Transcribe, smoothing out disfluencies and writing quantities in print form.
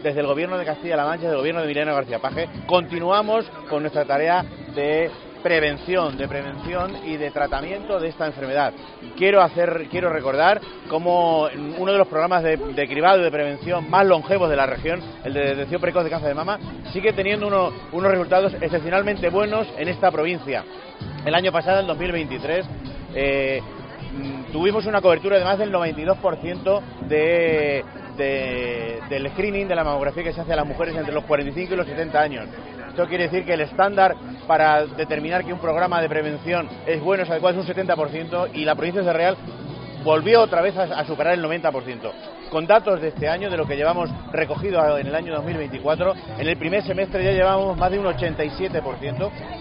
desde el Gobierno de Castilla-La Mancha, desde el Gobierno de Emiliano García Paje, continuamos con nuestra tarea de prevención y de tratamiento de esta enfermedad. Quiero recordar como uno de los programas de cribado y de prevención más longevos de la región, el de detección precoz de cáncer de mama, sigue teniendo unos resultados excepcionalmente buenos en esta provincia. El año pasado, en 2023, tuvimos una cobertura de más del 92% del screening de la mamografía que se hace a las mujeres entre los 45 y los 70 años. Esto quiere decir que el estándar para determinar que un programa de prevención es bueno, es adecuado, es un 70%, y la provincia de Real volvió otra vez a superar el 90%. Con datos de este año, de lo que llevamos recogido en el año 2024, en el primer semestre ya llevamos más de un 87%.